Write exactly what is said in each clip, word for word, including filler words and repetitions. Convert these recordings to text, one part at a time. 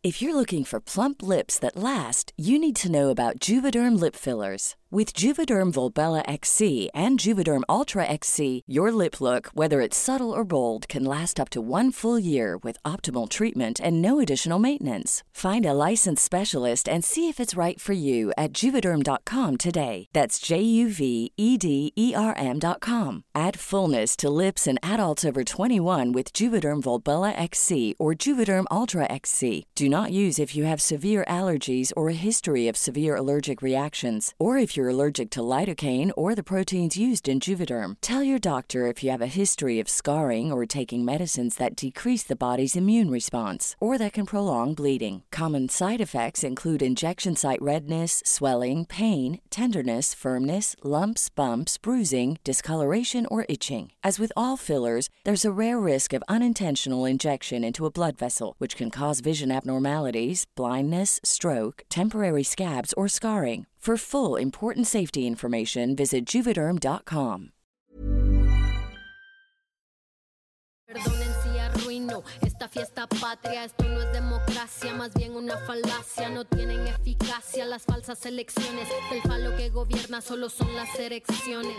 If you're looking for plump lips that last, you need to know about Juvederm lip fillers. With Juvederm Volbella X C and Juvederm Ultra X C, your lip look, whether it's subtle or bold, can last up to one full year with optimal treatment and no additional maintenance. Find a licensed specialist and see if it's right for you at Juvederm dot com today. That's J U V E D E R M dot com. Add fullness to lips in adults over twenty-one with Juvederm Volbella X C or Juvederm Ultra X C. Do not use if you have severe allergies or a history of severe allergic reactions, or if you're allergic to lidocaine or the proteins used in Juvederm. Tell your doctor if you have a history of scarring or taking medicines that decrease the body's immune response or that can prolong bleeding. Common side effects include injection site redness, swelling, pain, tenderness, firmness, lumps, bumps, bruising, discoloration, or itching. As with all fillers, there's a rare risk of unintentional injection into a blood vessel, which can cause vision abnormalities, blindness, stroke, temporary scabs, or scarring. For full, important safety information, visit Juvederm dot com. Perdonen si arruino esta fiesta patria. Esto no es democracia, más bien una falacia. No tienen eficacia las falsas elecciones. El falo que gobierna solo son las erecciones.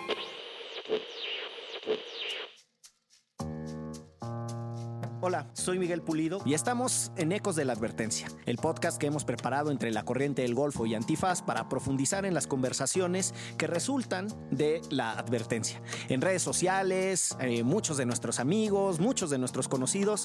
Hola, soy Miguel Pulido y estamos en Ecos de la Advertencia, el podcast que hemos preparado entre la Corriente del Golfo y Antifaz para profundizar en las conversaciones que resultan de la advertencia. En redes sociales, eh, muchos de nuestros amigos, muchos de nuestros conocidos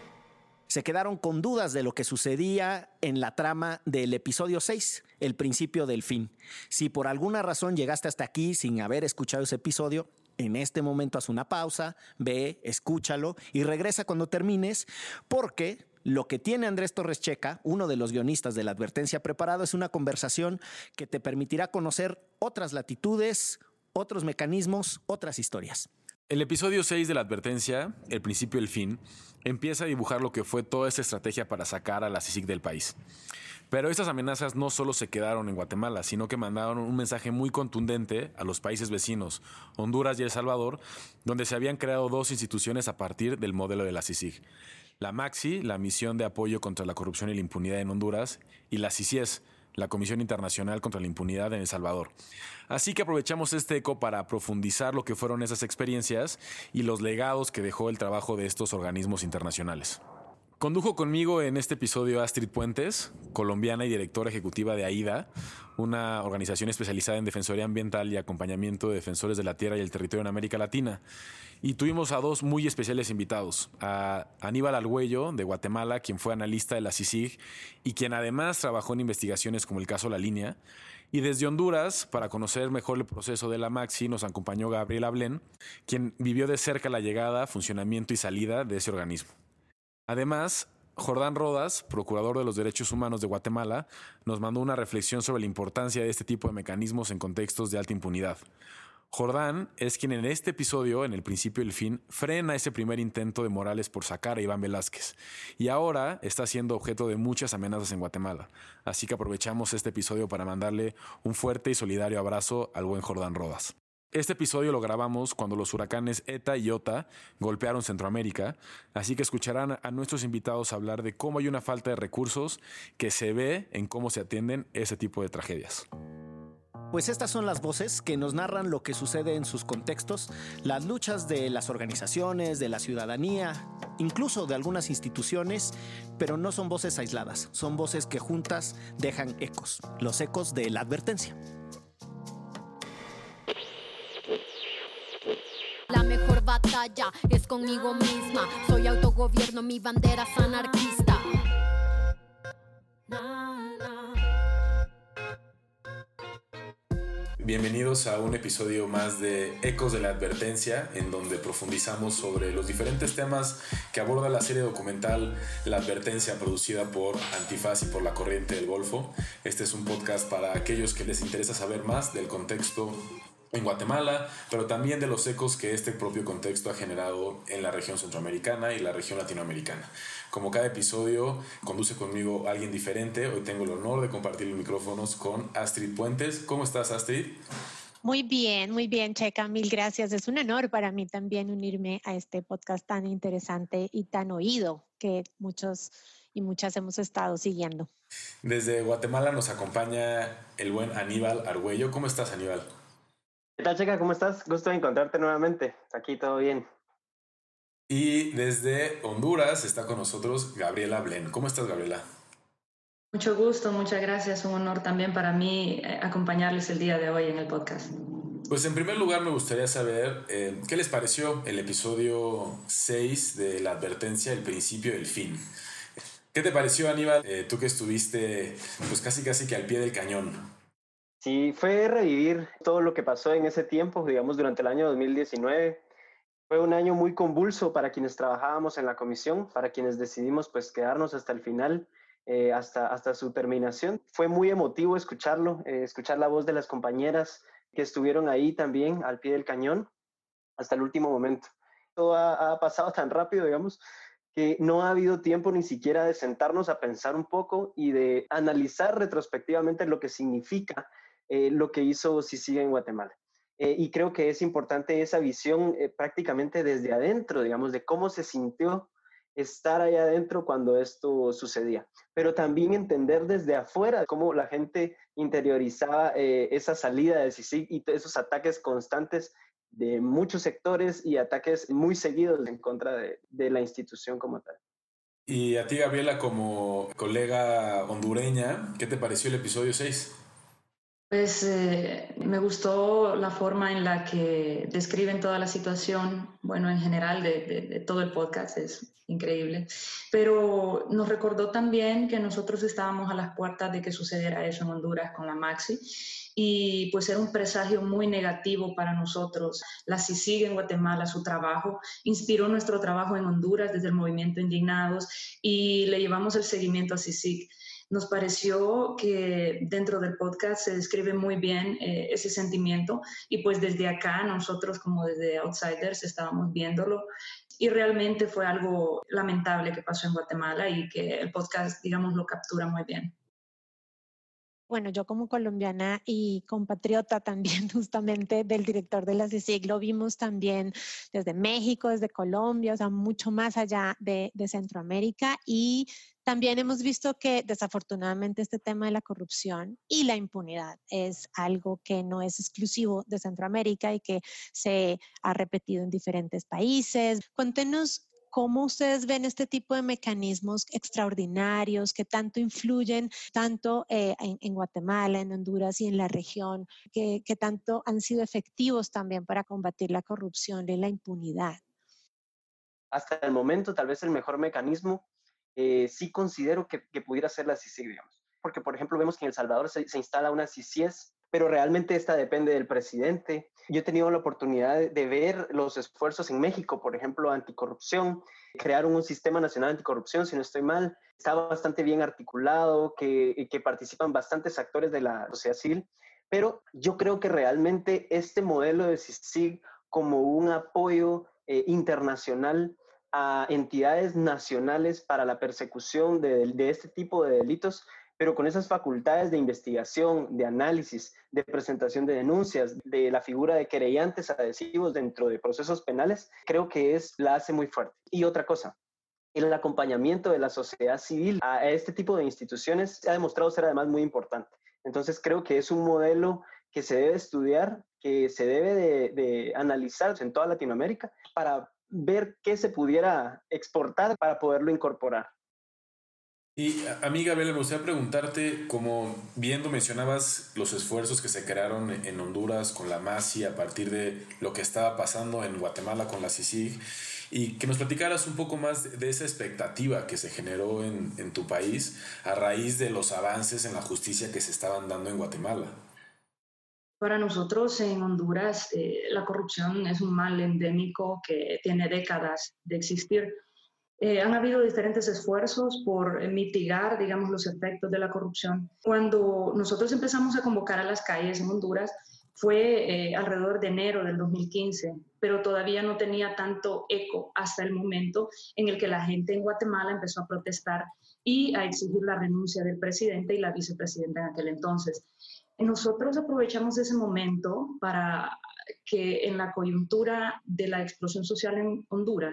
se quedaron con dudas de lo que sucedía en la trama del episodio seis, el principio del fin. Si por alguna razón llegaste hasta aquí sin haber escuchado ese episodio, en este momento haz una pausa, ve, escúchalo y regresa cuando termines, porque lo que tiene Andrés Torres Checa, uno de los guionistas de La Advertencia preparado, es una conversación que te permitirá conocer otras latitudes, otros mecanismos, otras historias. El episodio seis de La Advertencia, el principio y el fin, empieza a dibujar lo que fue toda esta estrategia para sacar a la CICIG del país. Pero estas amenazas no solo se quedaron en Guatemala, sino que mandaron un mensaje muy contundente a los países vecinos, Honduras y El Salvador, donde se habían creado dos instituciones a partir del modelo de la CICIG. La MAXI, la Misión de Apoyo contra la Corrupción y la Impunidad en Honduras, y la CICIES, la Comisión Internacional contra la Impunidad en El Salvador. Así que aprovechamos este eco para profundizar lo que fueron esas experiencias y los legados que dejó el trabajo de estos organismos internacionales. Condujo conmigo en este episodio Astrid Puentes, colombiana y directora ejecutiva de AIDA, una organización especializada en defensoría ambiental y acompañamiento de defensores de la tierra y el territorio en América Latina. Y tuvimos a dos muy especiales invitados, a Aníbal Argüello, de Guatemala, quien fue analista de la CICIG y quien además trabajó en investigaciones como el caso La Línea. Y desde Honduras, para conocer mejor el proceso de la MAXI, nos acompañó Gabriel Ablén, quien vivió de cerca la llegada, funcionamiento y salida de ese organismo. Además, Jordán Rodas, procurador de los derechos humanos de Guatemala, nos mandó una reflexión sobre la importancia de este tipo de mecanismos en contextos de alta impunidad. Jordán es quien en este episodio, en el principio y el fin, frena ese primer intento de Morales por sacar a Iván Velázquez y ahora está siendo objeto de muchas amenazas en Guatemala. Así que aprovechamos este episodio para mandarle un fuerte y solidario abrazo al buen Jordán Rodas. Este episodio lo grabamos cuando los huracanes Eta y Iota golpearon Centroamérica, así que escucharán a nuestros invitados hablar de cómo hay una falta de recursos que se ve en cómo se atienden ese tipo de tragedias. Pues estas son las voces que nos narran lo que sucede en sus contextos, las luchas de las organizaciones, de la ciudadanía, incluso de algunas instituciones, pero no son voces aisladas, son voces que juntas dejan ecos, los ecos de la advertencia. La mejor batalla es conmigo misma. Soy autogobierno, mi bandera es anarquista. Bienvenidos a un episodio más de Ecos de la Advertencia, en donde profundizamos sobre los diferentes temas que aborda la serie documental La Advertencia, producida por Antifaz y por la Corriente del Golfo. Este es un podcast para aquellos que les interesa saber más del contexto en Guatemala, pero también de los ecos que este propio contexto ha generado en la región centroamericana y la región latinoamericana. Como cada episodio, conduce conmigo alguien diferente. Hoy tengo el honor de compartir los micrófonos con Astrid Puentes. ¿Cómo estás, Astrid? Muy bien, muy bien, Checa. Mil gracias. Es un honor para mí también unirme a este podcast tan interesante y tan oído que muchos y muchas hemos estado siguiendo. Desde Guatemala nos acompaña el buen Aníbal Argüello. ¿Cómo estás, Aníbal? ¿Qué tal, Checa? ¿Cómo estás? Gusto de encontrarte nuevamente. Aquí todo bien. Y desde Honduras está con nosotros Gabriela Blen. ¿Cómo estás, Gabriela? Mucho gusto, muchas gracias. Un honor también para mí acompañarles el día de hoy en el podcast. Pues en primer lugar me gustaría saber eh, qué les pareció el episodio seis de la advertencia, el principio y el fin. ¿Qué te pareció, Aníbal? Eh, tú que estuviste pues casi casi que al pie del cañón. Sí, fue revivir todo lo que pasó en ese tiempo, digamos, durante el año dos mil diecinueve. Fue un año muy convulso para quienes trabajábamos en la comisión, para quienes decidimos pues quedarnos hasta el final, eh, hasta, hasta su terminación. Fue muy emotivo escucharlo, eh, escuchar la voz de las compañeras que estuvieron ahí también al pie del cañón hasta el último momento. Todo ha, ha pasado tan rápido, digamos, que no ha habido tiempo ni siquiera de sentarnos a pensar un poco y de analizar retrospectivamente lo que significa eh, lo que hizo CICIG en Guatemala. Eh, y creo que es importante esa visión eh, prácticamente desde adentro, digamos, de cómo se sintió estar ahí adentro cuando esto sucedía. Pero también entender desde afuera cómo la gente interiorizaba eh, esa salida de CICIG y esos ataques constantes de muchos sectores y ataques muy seguidos en contra de, de la institución como tal. Y a ti, Gabriela, como colega hondureña, ¿qué te pareció el episodio seis? Pues eh, me gustó la forma en la que describen toda la situación, bueno, en general de, de, de todo el podcast, es increíble, pero nos recordó también que nosotros estábamos a las puertas de que sucediera eso en Honduras con la Maxi y pues era un presagio muy negativo para nosotros. La CICIG en Guatemala, su trabajo, inspiró nuestro trabajo en Honduras desde el movimiento Indignados y le llevamos el seguimiento a CICIG. Nos pareció que dentro del podcast se describe muy bien eh, ese sentimiento y pues desde acá nosotros como desde Outsiders estábamos viéndolo y realmente fue algo lamentable que pasó en Guatemala y que el podcast, digamos, lo captura muy bien. Bueno, yo como colombiana y compatriota también justamente del director de la CICIG, lo vimos también desde México, desde Colombia, o sea, mucho más allá de, de Centroamérica y también hemos visto que desafortunadamente este tema de la corrupción y la impunidad es algo que no es exclusivo de Centroamérica y que se ha repetido en diferentes países. Cuéntenos ¿cómo ustedes ven este tipo de mecanismos extraordinarios que tanto influyen, tanto eh, en, en Guatemala, en Honduras y en la región, que, que tanto han sido efectivos también para combatir la corrupción y la impunidad? Hasta el momento, tal vez el mejor mecanismo, eh, sí considero que, que pudiera ser la CICIG, digamos. Porque, por ejemplo, vemos que en El Salvador se, se instala una CICIES, pero realmente esta depende del presidente. Yo he tenido la oportunidad de, de ver los esfuerzos en México, por ejemplo, anticorrupción. Crearon un sistema nacional anticorrupción, si no estoy mal. Está bastante bien articulado, que, que participan bastantes actores de la sociedad civil. Pero yo creo que realmente este modelo de CICIG como un apoyo eh, internacional a entidades nacionales para la persecución de, de este tipo de delitos, pero con esas facultades de investigación, de análisis, de presentación de denuncias, de la figura de querellantes adhesivos dentro de procesos penales, creo que es, la hace muy fuerte. Y otra cosa, el acompañamiento de la sociedad civil a este tipo de instituciones se ha demostrado ser además muy importante. Entonces creo que es un modelo que se debe estudiar, que se debe de, de analizar en toda Latinoamérica para ver qué se pudiera exportar para poderlo incorporar. Y amiga Bela, me gustaría preguntarte, como viendo mencionabas los esfuerzos que se crearon en Honduras con la MASI a partir de lo que estaba pasando en Guatemala con la CICIG, y que nos platicaras un poco más de esa expectativa que se generó en, en tu país a raíz de los avances en la justicia que se estaban dando en Guatemala. Para nosotros en Honduras eh, la corrupción es un mal endémico que tiene décadas de existir. Eh, han habido diferentes esfuerzos por mitigar, digamos, los efectos de la corrupción. Cuando nosotros empezamos a convocar a las calles en Honduras, fue eh, alrededor de enero del dos mil quince, pero todavía no tenía tanto eco hasta el momento en el que la gente en Guatemala empezó a protestar y a exigir la renuncia del presidente y la vicepresidenta en aquel entonces. Nosotros aprovechamos ese momento para que en la coyuntura de la explosión social en Honduras,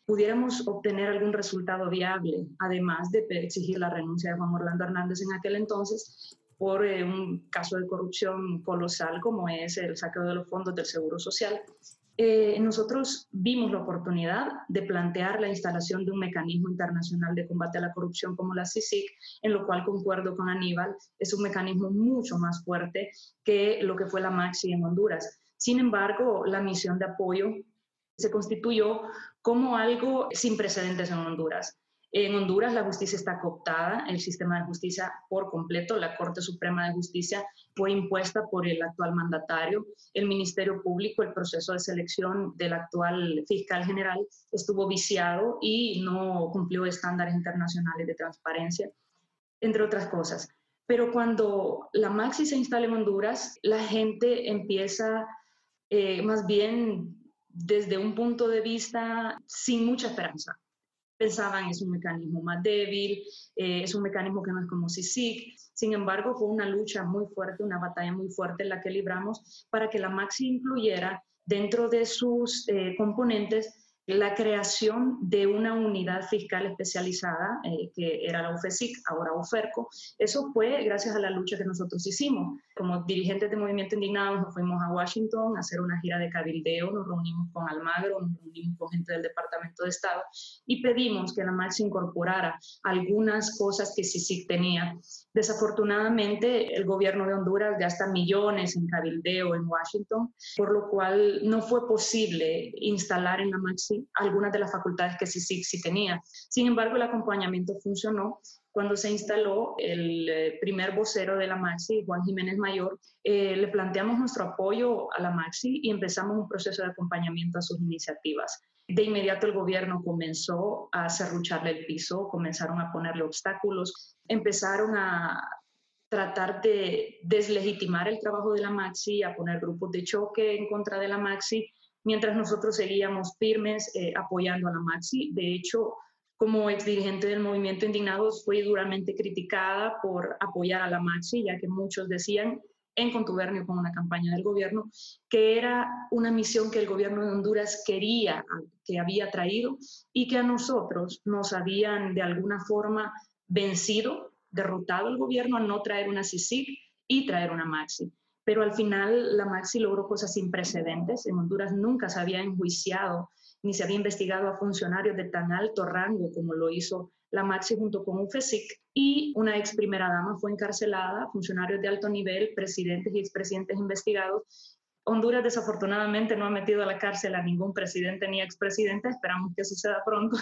pudiéramos obtener algún resultado viable, además de exigir la renuncia de Juan Orlando Hernández en aquel entonces por eh, un caso de corrupción colosal como es el saqueo de los fondos del Seguro Social. Eh, nosotros vimos la oportunidad de plantear la instalación de un mecanismo internacional de combate a la corrupción como la C I C I C, en lo cual concuerdo con Aníbal, es un mecanismo mucho más fuerte que lo que fue la MAXI en Honduras. Sin embargo, la misión de apoyo se constituyó como algo sin precedentes en Honduras. En Honduras la justicia está cooptada, el sistema de justicia por completo, la Corte Suprema de Justicia fue impuesta por el actual mandatario, el Ministerio Público, el proceso de selección del actual fiscal general estuvo viciado y no cumplió estándares internacionales de transparencia, entre otras cosas. Pero cuando la MAXI se instala en Honduras, la gente empieza eh, más bien desde un punto de vista sin mucha esperanza. Pensaban es un mecanismo más débil, eh, es un mecanismo que no es como C I C I C. Sin embargo, fue una lucha muy fuerte, una batalla muy fuerte en la que libramos para que la MAXI incluyera dentro de sus eh, componentes la creación de una unidad fiscal especializada, eh, que era la U F E S I C, ahora UFERCO. Eso fue gracias a la lucha que nosotros hicimos. Como dirigentes de Movimiento Indignados nos fuimos a Washington a hacer una gira de cabildeo, nos reunimos con Almagro, nos reunimos con gente del Departamento de Estado y pedimos que la MAXI incorporara algunas cosas que C I C I C tenía. Desafortunadamente, el gobierno de Honduras gasta millones en cabildeo en Washington, por lo cual no fue posible instalar en la MAXI algunas de las facultades que C I C I C sí tenía. Sin embargo, el acompañamiento funcionó. Cuando se instaló el eh, primer vocero de la MAXI, Juan Jiménez Mayor, eh, le planteamos nuestro apoyo a la MAXI y empezamos un proceso de acompañamiento a sus iniciativas. De inmediato el gobierno comenzó a serrucharle el piso, comenzaron a ponerle obstáculos, empezaron a tratar de deslegitimar el trabajo de la MAXI, a poner grupos de choque en contra de la MAXI, mientras nosotros seguíamos firmes eh, apoyando a la MAXI. De hecho, como exdirigente del Movimiento Indignados, fui duramente criticada por apoyar a la MAXI, ya que muchos decían, en contubernio con una campaña del gobierno, que era una misión que el gobierno de Honduras quería, que había traído, y que a nosotros nos habían de alguna forma vencido, derrotado el gobierno a no traer una C I C I C y traer una MAXI. Pero al final la MAXI logró cosas sin precedentes. En Honduras nunca se había enjuiciado ni se había investigado a funcionarios de tan alto rango como lo hizo la MAXI junto con U F E S I C, y una ex primera dama fue encarcelada, funcionarios de alto nivel, presidentes y expresidentes investigados. Honduras desafortunadamente no ha metido a la cárcel a ningún presidente ni expresidente, esperamos que suceda pronto,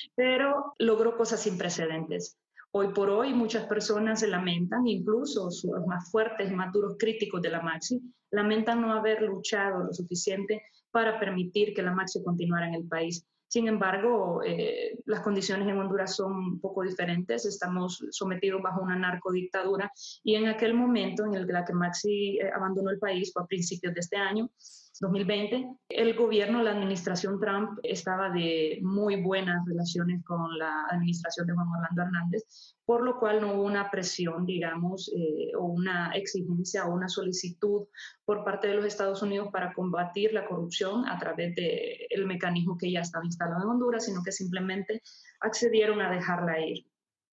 pero logró cosas sin precedentes. Hoy por hoy muchas personas se lamentan, incluso los más fuertes y más duros críticos de la MAXI, lamentan no haber luchado lo suficiente para permitir que la MAXI continuara en el país. Sin embargo, eh, las condiciones en Honduras son un poco diferentes, estamos sometidos bajo una narcodictadura y en aquel momento en el que la que MAXI eh, abandonó el país fue a principios de este año, dos mil veinte, el gobierno, la administración Trump estaba de muy buenas relaciones con la administración de Juan Orlando Hernández, por lo cual no hubo una presión, digamos, eh, o una exigencia o una solicitud por parte de los Estados Unidos para combatir la corrupción a través del mecanismo que ya estaba instalado en Honduras, sino que simplemente accedieron a dejarla ir.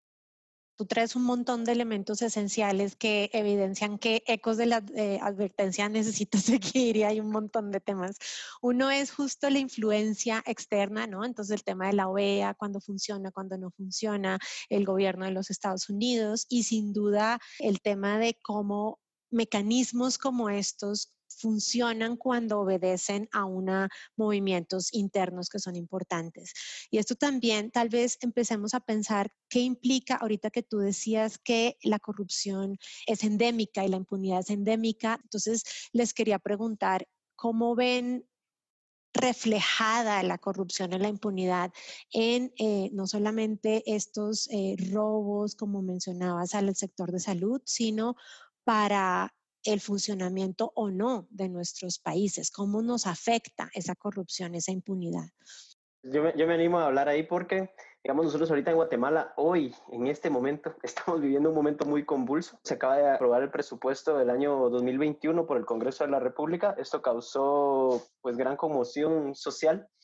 Tú traes un montón de elementos esenciales que evidencian que Ecos de la eh, Advertencia necesita seguir y hay un montón de temas. Uno es justo la influencia externa, ¿no? Entonces el tema de la O E A, cuándo funciona, cuándo no funciona, el gobierno de los Estados Unidos y sin duda el tema de cómo mecanismos como estos funcionan cuando obedecen a una movimientos internos que son importantes. Y esto también, tal vez empecemos a pensar qué implica, ahorita que tú decías que la corrupción es endémica y la impunidad es endémica, entonces les quería preguntar, ¿cómo ven reflejada la corrupción en la impunidad en eh, no solamente estos eh, robos, como mencionabas, al sector de salud, sino para el funcionamiento o no de nuestros países? ¿Cómo nos afecta esa corrupción, esa impunidad? Yo me, yo me animo a hablar ahí porque, digamos, nosotros ahorita en Guatemala, hoy, en este momento, estamos viviendo un momento muy convulso. Se acaba de aprobar el presupuesto del año dos mil veintiuno por el Congreso de la República. Esto causó, pues, gran conmoción social.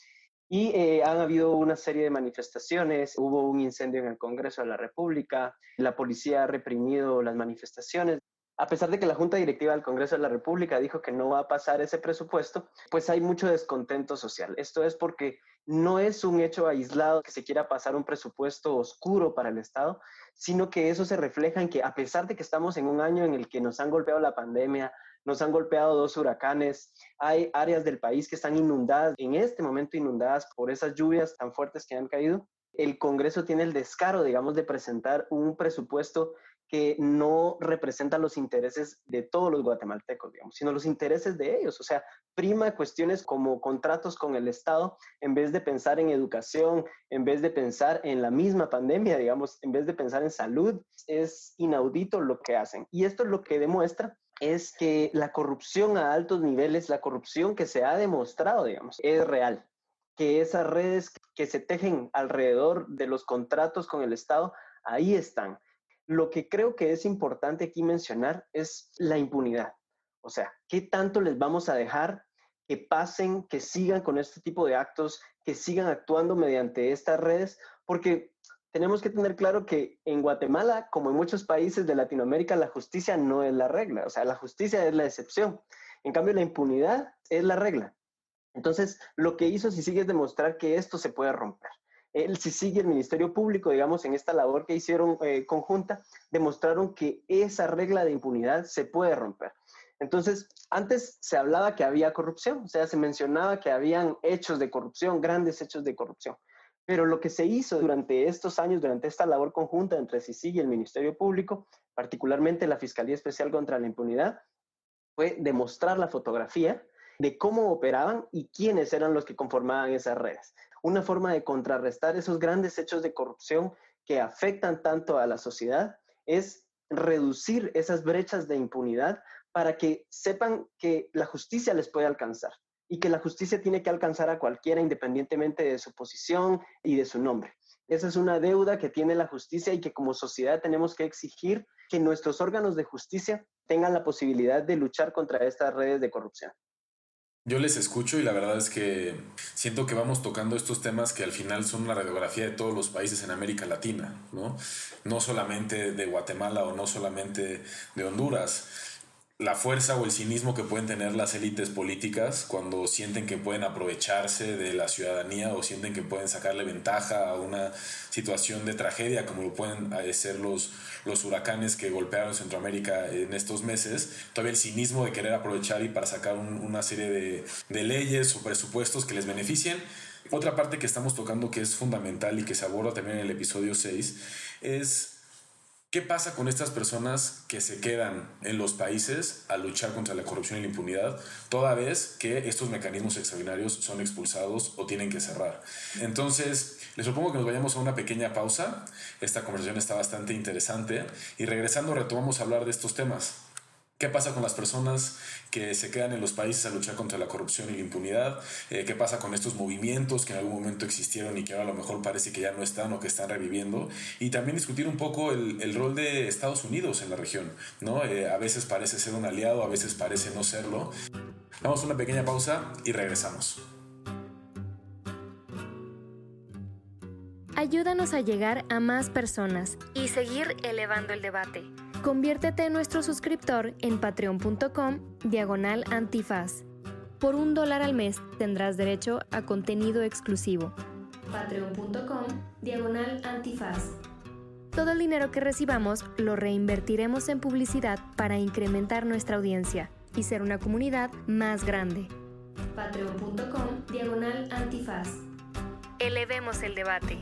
Y eh, han habido una serie de manifestaciones, hubo un incendio en el Congreso de la República, la policía ha reprimido las manifestaciones. A pesar de que la Junta Directiva del Congreso de la República dijo que no va a pasar ese presupuesto, pues hay mucho descontento social. Esto es porque no es un hecho aislado que se quiera pasar un presupuesto oscuro para el Estado, sino que eso se refleja en que a pesar de que estamos en un año en el que nos han golpeado la pandemia, nos han golpeado dos huracanes, hay áreas del país que están inundadas, en este momento inundadas por esas lluvias tan fuertes que han caído. El Congreso tiene el descaro, digamos, de presentar un presupuesto que no representa los intereses de todos los guatemaltecos, digamos, sino los intereses de ellos. O sea, prima cuestiones como contratos con el Estado en vez de pensar en educación, en vez de pensar en la misma pandemia, digamos, en vez de pensar en salud. Es inaudito lo que hacen. Y esto es lo que demuestra es que la corrupción a altos niveles, la corrupción que se ha demostrado, digamos, es real. Que esas redes que se tejen alrededor de los contratos con el Estado, ahí están. Lo que creo que es importante aquí mencionar es la impunidad. O sea, ¿qué tanto les vamos a dejar que pasen, que sigan con este tipo de actos, que sigan actuando mediante estas redes? Porque tenemos que tener claro que en Guatemala, como en muchos países de Latinoamérica, la justicia no es la regla. O sea, la justicia es la excepción. En cambio, la impunidad es la regla. Entonces, lo que hizo CICIG es demostrar que esto se puede romper. El CICIG y el Ministerio Público, digamos, en esta labor que hicieron eh, conjunta, demostraron que esa regla de impunidad se puede romper. Entonces, antes se hablaba que había corrupción, o sea, se mencionaba que habían hechos de corrupción, grandes hechos de corrupción. Pero lo que se hizo durante estos años, durante esta labor conjunta entre CICIG y el Ministerio Público, particularmente la Fiscalía Especial contra la Impunidad, fue demostrar la fotografía de cómo operaban y quiénes eran los que conformaban esas redes. Una forma de contrarrestar esos grandes hechos de corrupción que afectan tanto a la sociedad es reducir esas brechas de impunidad para que sepan que la justicia les puede alcanzar y que la justicia tiene que alcanzar a cualquiera independientemente de su posición y de su nombre. Esa es una deuda que tiene la justicia y que como sociedad tenemos que exigir que nuestros órganos de justicia tengan la posibilidad de luchar contra estas redes de corrupción. Yo les escucho y la verdad es que siento que vamos tocando estos temas que al final son una radiografía de todos los países en América Latina, ¿no? No solamente de Guatemala o no solamente de Honduras. La fuerza o el cinismo que pueden tener las élites políticas cuando sienten que pueden aprovecharse de la ciudadanía o sienten que pueden sacarle ventaja a una situación de tragedia como lo pueden ser los, los huracanes que golpearon Centroamérica en estos meses. Todavía el cinismo de querer aprovechar y para sacar un, una serie de, de leyes o presupuestos que les beneficien. Otra parte que estamos tocando que es fundamental y que se aborda también en el episodio seis es ¿qué pasa con estas personas que se quedan en los países a luchar contra la corrupción y la impunidad, toda vez que estos mecanismos extraordinarios son expulsados o tienen que cerrar? Entonces, les propongo que nos vayamos a una pequeña pausa. Esta conversación está bastante interesante y regresando retomamos a hablar de estos temas. ¿Qué pasa con las personas que se quedan en los países a luchar contra la corrupción y la impunidad? Eh, ¿Qué pasa con estos movimientos que en algún momento existieron y que ahora a lo mejor parece que ya no están o que están reviviendo? Y también discutir un poco el, el rol de Estados Unidos en la región, ¿no? Eh, a veces parece ser un aliado, a veces parece no serlo. Damos una pequeña pausa y regresamos. Ayúdanos a llegar a más personas y seguir elevando el debate. Conviértete en nuestro suscriptor en patreon.com diagonal antifaz. Por un dólar al mes tendrás derecho a contenido exclusivo. Patreon.com diagonal antifaz. Todo el dinero que recibamos lo reinvertiremos en publicidad para incrementar nuestra audiencia y ser una comunidad más grande. Patreon.com diagonal antifaz. Elevemos el debate.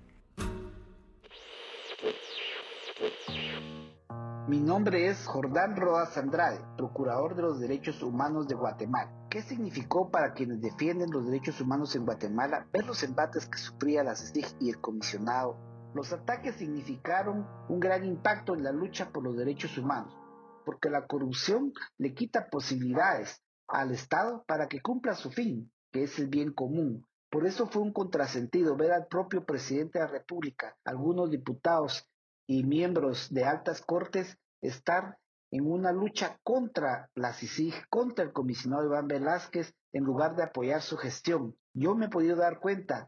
Mi nombre es Jordán Rodas Andrade, Procurador de los Derechos Humanos de Guatemala. ¿Qué significó para quienes defienden los derechos humanos en Guatemala ver los embates que sufría la CICIG y el comisionado? Los ataques significaron un gran impacto en la lucha por los derechos humanos, porque la corrupción le quita posibilidades al Estado para que cumpla su fin, que es el bien común. Por eso fue un contrasentido ver al propio presidente de la República, algunos diputados y miembros de altas cortes estar en una lucha contra la CICIG, contra el comisionado Iván Velázquez, en lugar de apoyar su gestión. Yo me he podido dar cuenta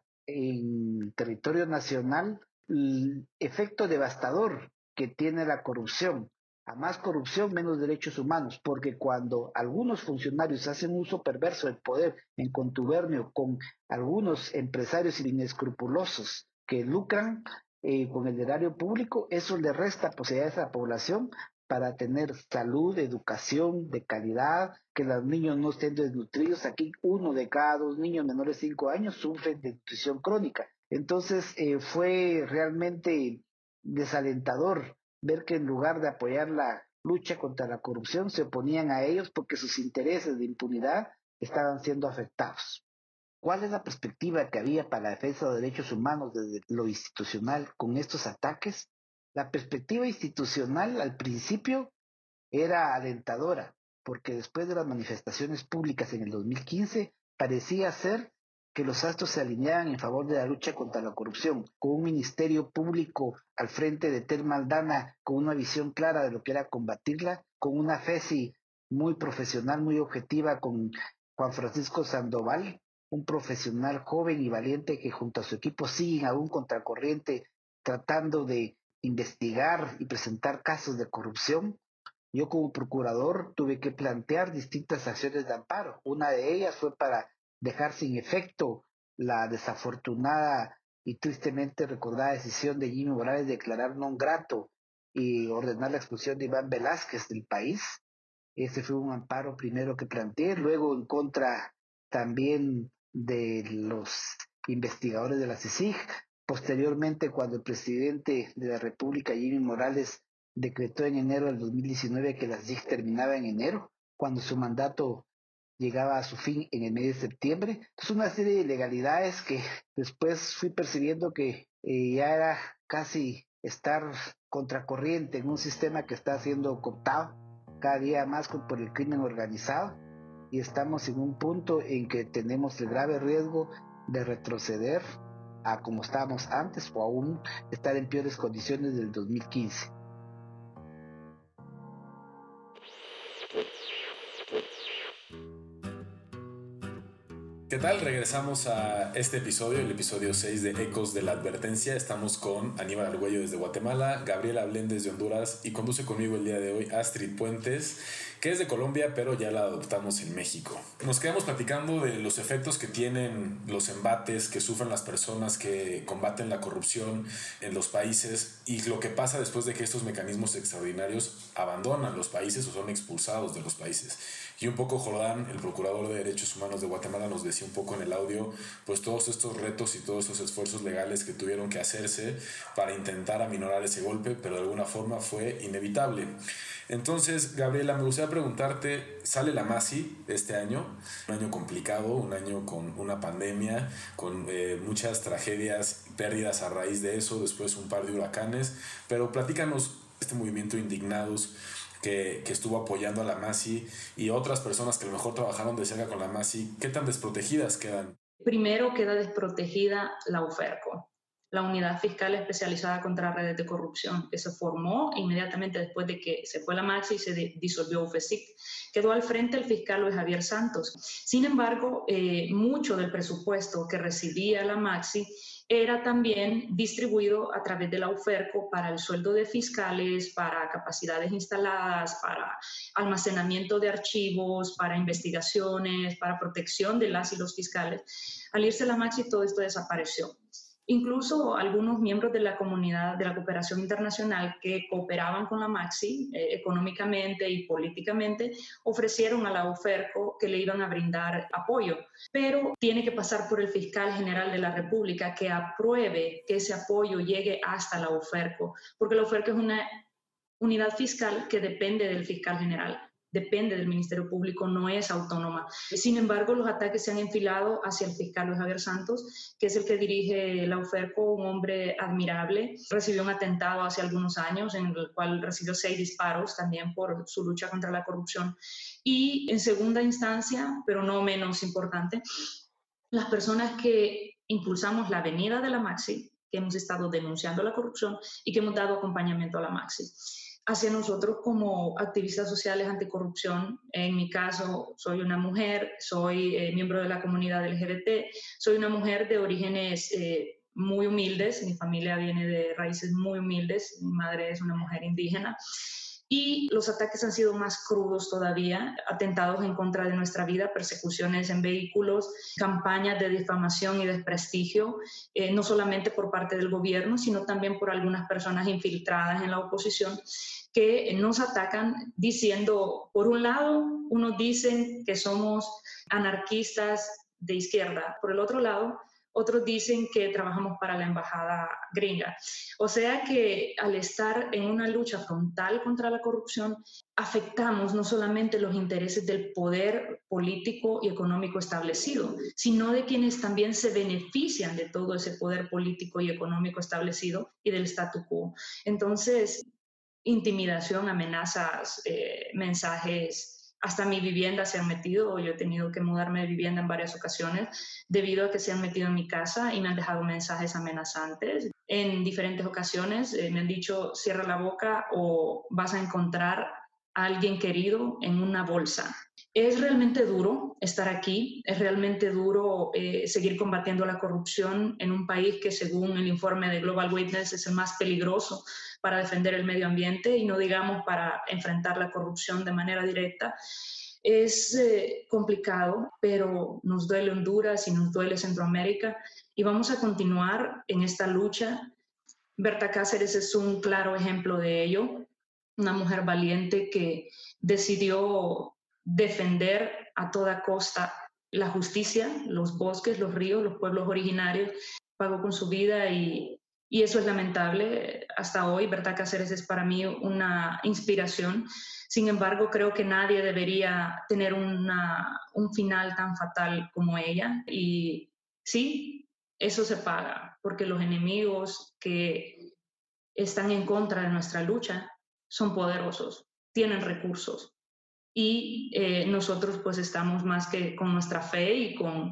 en territorio nacional el efecto devastador que tiene la corrupción. A más corrupción, menos derechos humanos, porque cuando algunos funcionarios hacen uso perverso del poder en contubernio con algunos empresarios inescrupulosos que lucran eh, con el erario público, eso le resta posibilidades a la población para tener salud, educación de calidad, que los niños no estén desnutridos. Aquí uno de cada dos niños menores de cinco años sufren de nutrición crónica. Entonces eh, fue realmente desalentador ver que en lugar de apoyar la lucha contra la corrupción se oponían a ellos porque sus intereses de impunidad estaban siendo afectados. ¿Cuál es la perspectiva que había para la defensa de derechos humanos desde lo institucional con estos ataques? La perspectiva institucional al principio era alentadora, porque después de las manifestaciones públicas en el dos mil quince parecía ser que los astros se alineaban en favor de la lucha contra la corrupción, con un ministerio público al frente de Telma Aldana, con una visión clara de lo que era combatirla, con una FESI muy profesional, muy objetiva, con Juan Francisco Sandoval, un profesional joven y valiente que junto a su equipo siguen aún contracorriente tratando de investigar y presentar casos de corrupción. Yo como procurador tuve que plantear distintas acciones de amparo. Una de ellas fue para dejar sin efecto la desafortunada y tristemente recordada decisión de Jimmy Morales de declarar non grato y ordenar la expulsión de Iván Velázquez del país. Ese fue un amparo primero que planteé, luego en contra también de los investigadores de la C I C I G. Posteriormente, cuando el presidente de la República, Jimmy Morales, decretó en enero del dos mil diecinueve que la C I C I G terminaba en enero, cuando su mandato llegaba a su fin en el mes de septiembre. Es una serie de ilegalidades que después fui percibiendo que eh, ya era casi estar contracorriente en un sistema que está siendo cooptado cada día más por el crimen organizado, y estamos en un punto en que tenemos el grave riesgo de retroceder a como estábamos antes o aún estar en peores condiciones del dos mil quince. ¿Qué tal? Regresamos a este episodio, el episodio seis de Ecos de la Advertencia. Estamos con Aníbal Argüello desde Guatemala, Gabriela Blend desde Honduras y conduce conmigo el día de hoy Astrid Puentes, que es de Colombia, pero ya la adoptamos en México. Nos quedamos platicando de los efectos que tienen los embates que sufren las personas que combaten la corrupción en los países y lo que pasa después de que estos mecanismos extraordinarios abandonan los países o son expulsados de los países. Y un poco Jordán, el procurador de Derechos Humanos de Guatemala, nos decía un poco en el audio, pues todos estos retos y todos estos esfuerzos legales que tuvieron que hacerse para intentar aminorar ese golpe, pero de alguna forma fue inevitable. Entonces, Gabriela, me gustaría preguntarte, sale la MASI este año, un año complicado, un año con una pandemia, con eh, muchas tragedias, pérdidas a raíz de eso, después un par de huracanes, pero platícanos este movimiento Indignados, Que, que estuvo apoyando a la MASI y otras personas que a lo mejor trabajaron de cerca con la MASI, ¿qué tan desprotegidas quedan? Primero queda desprotegida la UFERCO, la Unidad Fiscal Especializada contra Redes de Corrupción, que se formó inmediatamente después de que se fue la MASI y se disolvió UFESIC. Quedó al frente el fiscal Luis Javier Santos. Sin embargo, eh, mucho del presupuesto que recibía la MASI era también distribuido a través de la UFERCO para el sueldo de fiscales, para capacidades instaladas, para almacenamiento de archivos, para investigaciones, para protección de las y los fiscales. Al irse la MASI, todo esto desapareció. Incluso algunos miembros de la comunidad de la cooperación internacional que cooperaban con la MASI eh, económicamente y políticamente ofrecieron a la UFERCO que le iban a brindar apoyo, pero tiene que pasar por el fiscal general de la República que apruebe que ese apoyo llegue hasta la UFERCO, porque la UFERCO es una unidad fiscal que depende del fiscal general. Depende del Ministerio Público, no es autónoma. Sin embargo, los ataques se han enfilado hacia el fiscal Luis Javier Santos, que es el que dirige la UFERCO, un hombre admirable. Recibió un atentado hace algunos años en el cual recibió seis disparos también por su lucha contra la corrupción. Y en segunda instancia, pero no menos importante, las personas que impulsamos la venida de la MASI, que hemos estado denunciando la corrupción y que hemos dado acompañamiento a la MASI. hacia nosotros como activistas sociales anticorrupción. En mi caso, soy una mujer, soy eh, miembro de la comunidad L G B T, soy una mujer de orígenes eh, muy humildes, mi familia viene de raíces muy humildes, mi madre es una mujer indígena. Y los ataques han sido más crudos todavía, atentados en contra de nuestra vida, persecuciones en vehículos, campañas de difamación y desprestigio, eh, no solamente por parte del gobierno, sino también por algunas personas infiltradas en la oposición que nos atacan diciendo, por un lado, unos dicen que somos anarquistas de izquierda, por el otro lado, otros dicen que trabajamos para la embajada gringa. O sea que al estar en una lucha frontal contra la corrupción, afectamos no solamente los intereses del poder político y económico establecido, sino de quienes también se benefician de todo ese poder político y económico establecido y del statu quo. Entonces, intimidación, amenazas, eh, mensajes, hasta mi vivienda se han metido. Yo he tenido que mudarme de vivienda en varias ocasiones debido a que se han metido en mi casa y me han dejado mensajes amenazantes. En diferentes ocasiones eh, me han dicho, cierra la boca o vas a encontrar a alguien querido en una bolsa. Es realmente duro estar aquí, es realmente duro eh, seguir combatiendo la corrupción en un país que, según el informe de Global Witness, es el más peligroso para defender el medio ambiente y no digamos para enfrentar la corrupción de manera directa. Es eh, complicado, pero nos duele Honduras y nos duele Centroamérica y vamos a continuar en esta lucha. Berta Cáceres es un claro ejemplo de ello, una mujer valiente que decidió defender a toda costa la justicia, los bosques, los ríos, los pueblos originarios, pagó con su vida y, y eso es lamentable. Hasta hoy, Berta Cáceres es para mí una inspiración. Sin embargo, creo que nadie debería tener una, un final tan fatal como ella. Y sí, eso se paga, porque los enemigos que están en contra de nuestra lucha son poderosos, tienen recursos. Y eh, nosotros pues estamos más que con nuestra fe y con,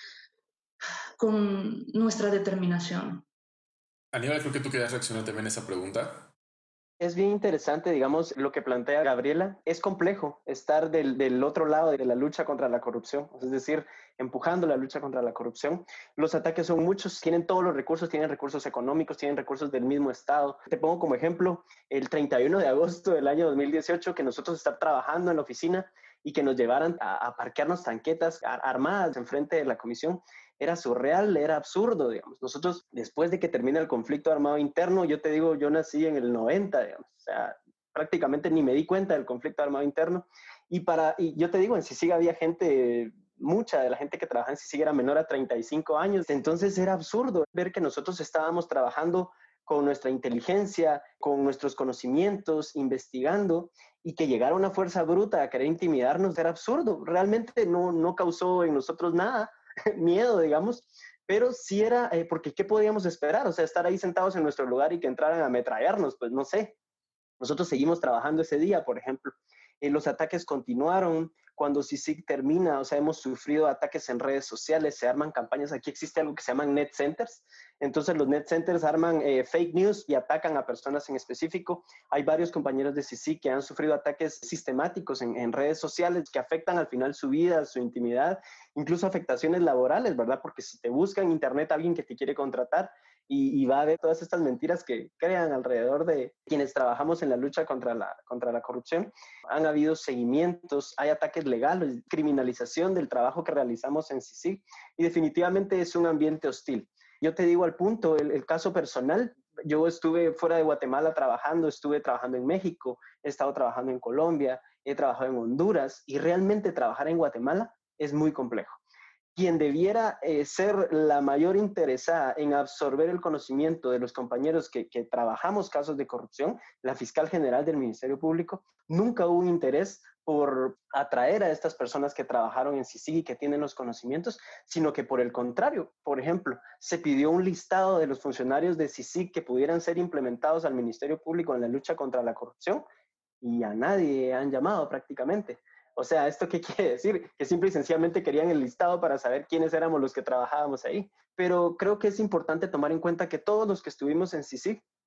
con nuestra determinación. Aníbal, creo que tú querías reaccionar también a esa pregunta. Es bien interesante, digamos, lo que plantea Gabriela. Es complejo estar del, del otro lado de la lucha contra la corrupción, es decir, empujando la lucha contra la corrupción. Los ataques son muchos, tienen todos los recursos, tienen recursos económicos, tienen recursos del mismo Estado. Te pongo como ejemplo el treinta y uno de agosto del año dos mil dieciocho, que nosotros estar trabajando en la oficina y que nos llevaran a, a parquearnos tanquetas armadas enfrente de la comisión. Era surreal, era absurdo, digamos. Nosotros, después de que termina el conflicto armado interno, yo te digo, yo nací en el noventa, digamos, o sea, prácticamente ni me di cuenta del conflicto armado interno. Y, para, y yo te digo, en CICIG había gente, mucha de la gente que trabajaba en CICIG era menor a treinta y cinco años. Entonces era absurdo ver que nosotros estábamos trabajando con nuestra inteligencia, con nuestros conocimientos, investigando, y que llegara una fuerza bruta a querer intimidarnos era absurdo. Realmente no, no causó en nosotros nada, miedo, digamos, pero sí era, eh, porque ¿qué podíamos esperar? O sea, estar ahí sentados en nuestro lugar y que entraran a ametrallarnos, pues no sé. Nosotros seguimos trabajando ese día, por ejemplo. Eh, los ataques continuaron. Cuando CICIG termina, o sea, hemos sufrido ataques en redes sociales, se arman campañas. Aquí existe algo que se llaman net centers. Entonces los net centers arman eh, fake news y atacan a personas en específico. Hay varios compañeros de CICIG que han sufrido ataques sistemáticos en, en redes sociales que afectan al final su vida, su intimidad, incluso afectaciones laborales, ¿verdad? Porque si te busca en internet alguien que te quiere contratar, Y, y va a ver todas estas mentiras que crean alrededor de quienes trabajamos en la lucha contra la, contra la corrupción. Han habido seguimientos, hay ataques legales, criminalización del trabajo que realizamos en CICIG y definitivamente es un ambiente hostil. Yo te digo al punto, el, el caso personal, yo estuve fuera de Guatemala trabajando, estuve trabajando en México, he estado trabajando en Colombia, he trabajado en Honduras y realmente trabajar en Guatemala es muy complejo. Quien debiera eh, ser la mayor interesada en absorber el conocimiento de los compañeros que, que trabajamos casos de corrupción, la fiscal general del Ministerio Público, nunca hubo un interés por atraer a estas personas que trabajaron en CICIG y que tienen los conocimientos, sino que por el contrario, por ejemplo, se pidió un listado de los funcionarios de CICIG que pudieran ser implementados al Ministerio Público en la lucha contra la corrupción y a nadie han llamado prácticamente. O sea, ¿esto qué quiere decir? Que simple y sencillamente querían el listado para saber quiénes éramos los que trabajábamos ahí. Pero creo que es importante tomar en cuenta que todos los que estuvimos en CICIG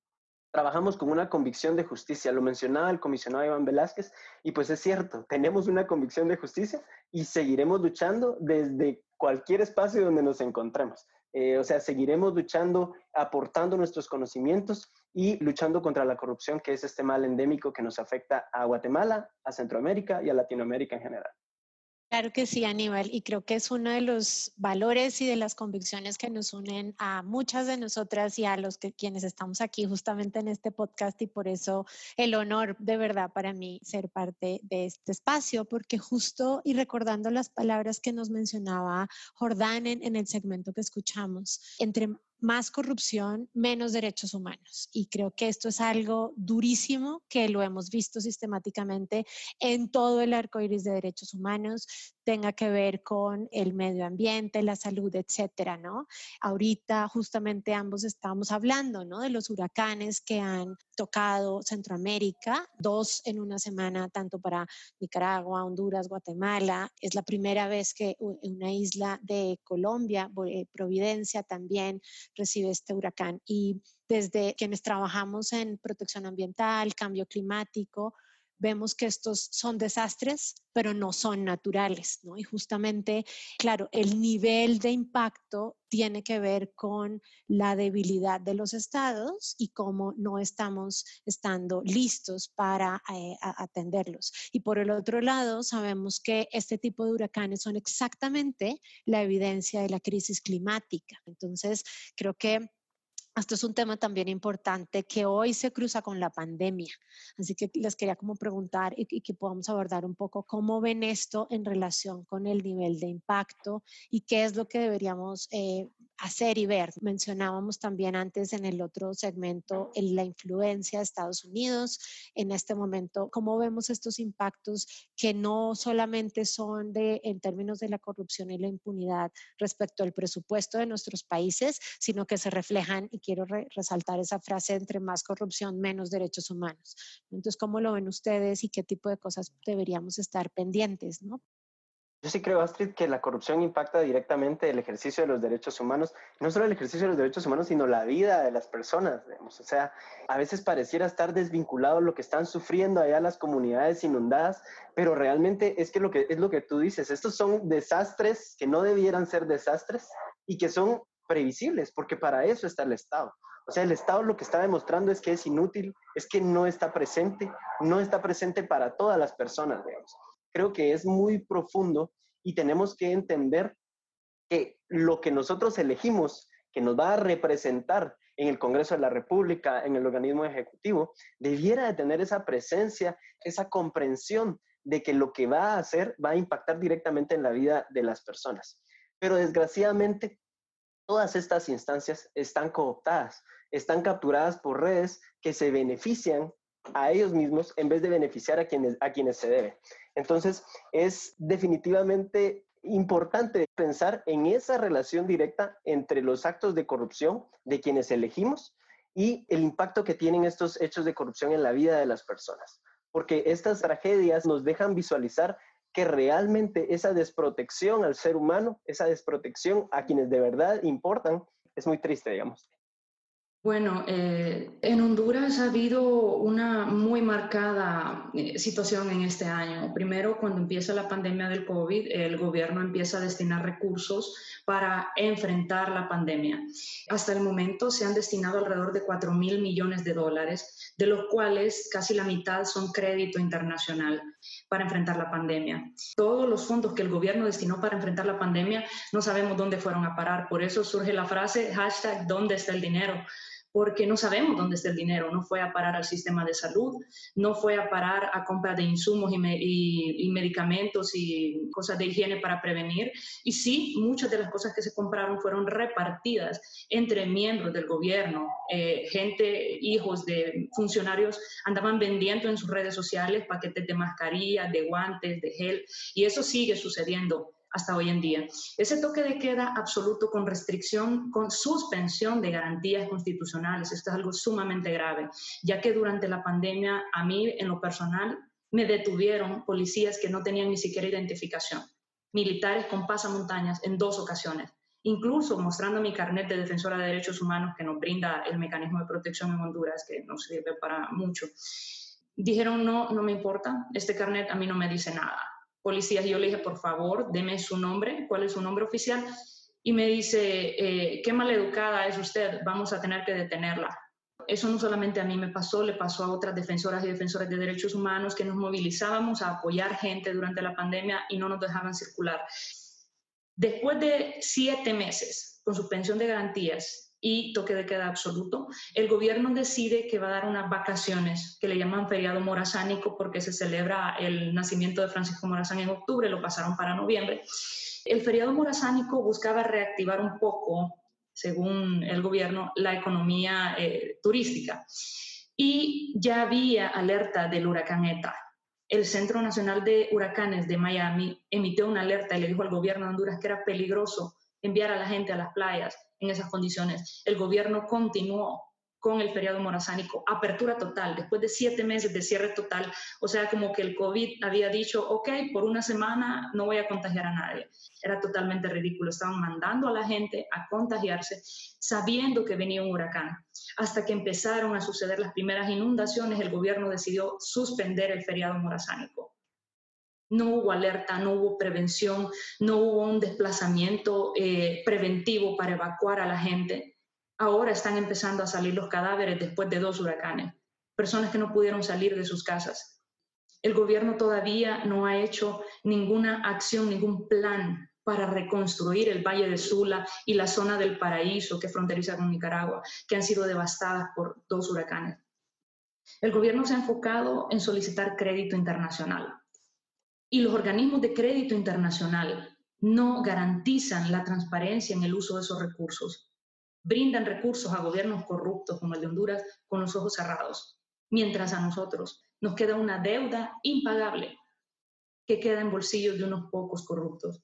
trabajamos con una convicción de justicia. Lo mencionaba el comisionado Iván Velázquez, y pues es cierto, tenemos una convicción de justicia y seguiremos luchando desde cualquier espacio donde nos encontremos. Eh, o sea, seguiremos luchando, aportando nuestros conocimientos y luchando contra la corrupción, que es este mal endémico que nos afecta a Guatemala, a Centroamérica y a Latinoamérica en general. Claro que sí, Aníbal, y creo que es uno de los valores y de las convicciones que nos unen a muchas de nosotras y a los que quienes estamos aquí justamente en este podcast, y por eso el honor de verdad para mí ser parte de este espacio, porque justo y recordando las palabras que nos mencionaba Jordán en, en el segmento que escuchamos, entre más corrupción, menos derechos humanos. Y creo que esto es algo durísimo que lo hemos visto sistemáticamente en todo el arco iris de derechos humanos, tenga que ver con el medio ambiente, la salud, etcétera, ¿no? Ahorita justamente ambos estábamos hablando, ¿no? De los huracanes que han tocado Centroamérica, dos en una semana, tanto para Nicaragua, Honduras, Guatemala. Es la primera vez que una isla de Colombia, Providencia, también recibe este huracán. Y desde quienes trabajamos en protección ambiental, cambio climático, vemos que estos son desastres, pero no son naturales, ¿no? Y justamente, claro, el nivel de impacto tiene que ver con la debilidad de los estados y cómo no estamos estando listos para eh, atenderlos. Y por el otro lado, sabemos que este tipo de huracanes son exactamente la evidencia de la crisis climática. Entonces, creo que esto es un tema también importante que hoy se cruza con la pandemia. Así que les quería como preguntar y, y que podamos abordar un poco cómo ven esto en relación con el nivel de impacto y qué es lo que deberíamos eh, hacer y ver. Mencionábamos también antes en el otro segmento en la influencia de Estados Unidos. En este momento, ¿cómo vemos estos impactos que no solamente son de, en términos de la corrupción y la impunidad respecto al presupuesto de nuestros países, sino que se reflejan, y quiero re resaltar esa frase, entre más corrupción, menos derechos humanos? Entonces, ¿cómo lo ven ustedes y qué tipo de cosas deberíamos estar pendientes, ¿no? Yo sí creo, Astrid, que la corrupción impacta directamente el ejercicio de los derechos humanos, no solo el ejercicio de los derechos humanos, sino la vida de las personas, digamos. O sea, a veces pareciera estar desvinculado lo que están sufriendo allá las comunidades inundadas, pero realmente es que lo que es lo que tú dices, estos son desastres que no debieran ser desastres y que son previsibles, porque para eso está el Estado. O sea, el Estado lo que está demostrando es que es inútil, es que no está presente, no está presente para todas las personas, digamos. Creo que es muy profundo y tenemos que entender que lo que nosotros elegimos, que nos va a representar en el Congreso de la República, en el organismo ejecutivo, debiera de tener esa presencia, esa comprensión de que lo que va a hacer va a impactar directamente en la vida de las personas. Pero desgraciadamente, todas estas instancias están cooptadas, están capturadas por redes que se benefician a ellos mismos en vez de beneficiar a quienes, a quienes se debe. Entonces, es definitivamente importante pensar en esa relación directa entre los actos de corrupción de quienes elegimos y el impacto que tienen estos hechos de corrupción en la vida de las personas. Porque estas tragedias nos dejan visualizar que realmente esa desprotección al ser humano, esa desprotección a quienes de verdad importan, es muy triste, digamos. Bueno, eh, en Honduras ha habido una muy marcada eh, situación en este año. Primero, cuando empieza la pandemia del COVID, el gobierno empieza a destinar recursos para enfrentar la pandemia. Hasta el momento se han destinado alrededor de cuatro mil millones de dólares, de los cuales casi la mitad son crédito internacional para enfrentar la pandemia. Todos los fondos que el gobierno destinó para enfrentar la pandemia no sabemos dónde fueron a parar. Por eso surge la frase hashtag ¿dónde está el dinero? Porque no sabemos dónde está el dinero. No fue a parar al sistema de salud, no fue a parar a compra de insumos y, me, y, y medicamentos y cosas de higiene para prevenir. Y sí, muchas de las cosas que se compraron fueron repartidas entre miembros del gobierno. Eh, gente, hijos de funcionarios andaban vendiendo en sus redes sociales paquetes de mascarillas, de guantes, de gel, y eso sigue sucediendo hasta hoy en día. Ese toque de queda absoluto con restricción, con suspensión de garantías constitucionales, esto es algo sumamente grave, ya que durante la pandemia a mí en lo personal me detuvieron policías que no tenían ni siquiera identificación, militares con pasamontañas en dos ocasiones. incluso mostrando mi carnet de defensora de derechos humanos que nos brinda el mecanismo de protección en Honduras, que nos sirve para mucho. Dijeron, no, no me importa, este carnet a mí no me dice nada. Policías, yo le dije, por favor, deme su nombre, ¿cuál es su nombre oficial? Y me dice, eh, qué maleducada es usted, vamos a tener que detenerla. Eso no solamente a mí me pasó, le pasó a otras defensoras y defensores de derechos humanos que nos movilizábamos a apoyar gente durante la pandemia y no nos dejaban circular. Después de siete meses con suspensión de garantías y toque de queda absoluto, el gobierno decide que va a dar unas vacaciones que le llaman feriado morazánico porque se celebra el nacimiento de Francisco Morazán en octubre, lo pasaron para noviembre. El feriado morazánico buscaba reactivar un poco, según el gobierno, la economía eh, turística. Y ya había alerta del huracán ETA. El Centro Nacional de Huracanes de Miami emitió una alerta y le dijo al gobierno de Honduras que era peligroso enviar a la gente a las playas en esas condiciones. El gobierno continuó con el feriado morazánico, apertura total, después de siete meses de cierre total, o sea, como que el COVID había dicho, ok, por una semana no voy a contagiar a nadie. Era totalmente ridículo, estaban mandando a la gente a contagiarse sabiendo que venía un huracán. Hasta que empezaron a suceder las primeras inundaciones, el gobierno decidió suspender el feriado morazánico. No hubo alerta, no hubo prevención, no hubo un desplazamiento eh, preventivo para evacuar a la gente. Ahora están empezando a salir los cadáveres después de dos huracanes, personas que no pudieron salir de sus casas. El gobierno todavía no ha hecho ninguna acción, ningún plan para reconstruir el Valle de Sula y la zona del Paraíso que fronteriza con Nicaragua, que han sido devastadas por dos huracanes. El gobierno se ha enfocado en solicitar crédito internacional y los organismos de crédito internacional no garantizan la transparencia en el uso de esos recursos. Brindan recursos a gobiernos corruptos como el de Honduras con los ojos cerrados, mientras a nosotros nos queda una deuda impagable que queda en bolsillos de unos pocos corruptos.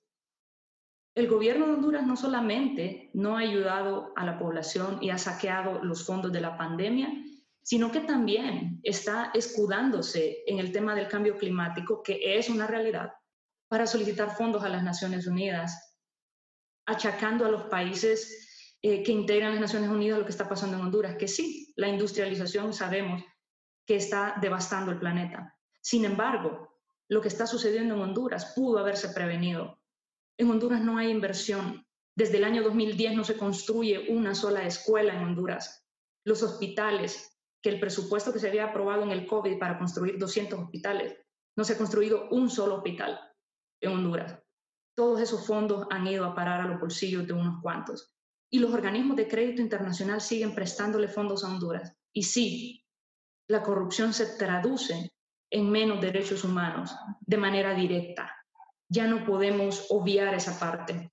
El gobierno de Honduras no solamente no ha ayudado a la población y ha saqueado los fondos de la pandemia, sino que también está escudándose en el tema del cambio climático, que es una realidad, para solicitar fondos a las Naciones Unidas, achacando a los países Eh, que integran las Naciones Unidas lo que está pasando en Honduras, que sí, la industrialización sabemos que está devastando el planeta. Sin embargo, lo que está sucediendo en Honduras pudo haberse prevenido. En Honduras no hay inversión. Desde el año dos mil diez no se construye una sola escuela en Honduras. Los hospitales, que el presupuesto que se había aprobado en el COVID para construir doscientos hospitales, no se ha construido un solo hospital en Honduras. Todos esos fondos han ido a parar a los bolsillos de unos cuantos. Y los organismos de crédito internacional siguen prestándole fondos a Honduras. Y sí, la corrupción se traduce en menos derechos humanos de manera directa. Ya no podemos obviar esa parte.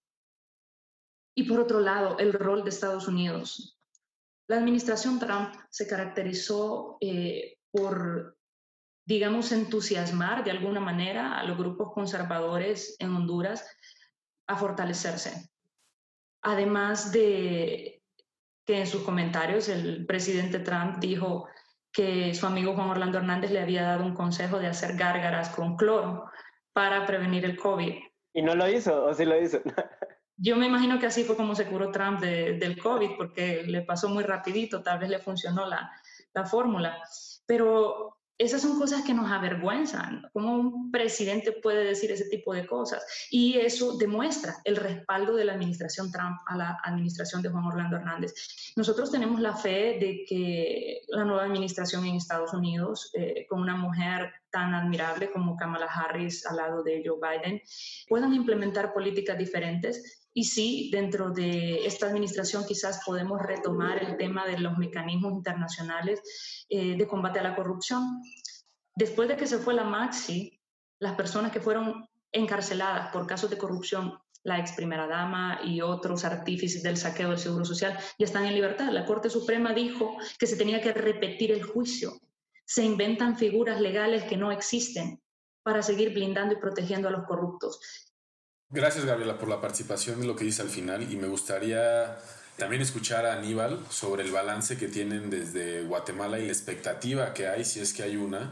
Y por otro lado, el rol de Estados Unidos. La administración Trump se caracterizó eh, por, digamos, entusiasmar de alguna manera a los grupos conservadores en Honduras a fortalecerse. Además de que en sus comentarios el presidente Trump dijo que su amigo Juan Orlando Hernández le había dado un consejo de hacer gárgaras con cloro para prevenir el COVID. ¿Y no lo hizo o sí lo hizo? Yo me imagino que así fue como se curó Trump de, del COVID, porque le pasó muy rapidito, tal vez le funcionó la, la fórmula. Pero esas son cosas que nos avergüenzan. ¿Cómo un presidente puede decir ese tipo de cosas? Y eso demuestra el respaldo de la administración Trump a la administración de Juan Orlando Hernández. Nosotros tenemos la fe de que la nueva administración en Estados Unidos, eh, con una mujer tan admirable como Kamala Harris al lado de Joe Biden, puedan implementar políticas diferentes. Y sí, dentro de esta administración quizás podemos retomar el tema de los mecanismos internacionales eh, de combate a la corrupción. Después de que se fue la Maxi, las personas que fueron encarceladas por casos de corrupción, la ex primera dama y otros artífices del saqueo del Seguro Social, ya están en libertad. La Corte Suprema dijo que se tenía que repetir el juicio. Se inventan figuras legales que no existen para seguir blindando y protegiendo a los corruptos. Gracias, Gabriela, por la participación de lo que dice al final, y me gustaría también escuchar a Aníbal sobre el balance que tienen desde Guatemala y la expectativa que hay, si es que hay una,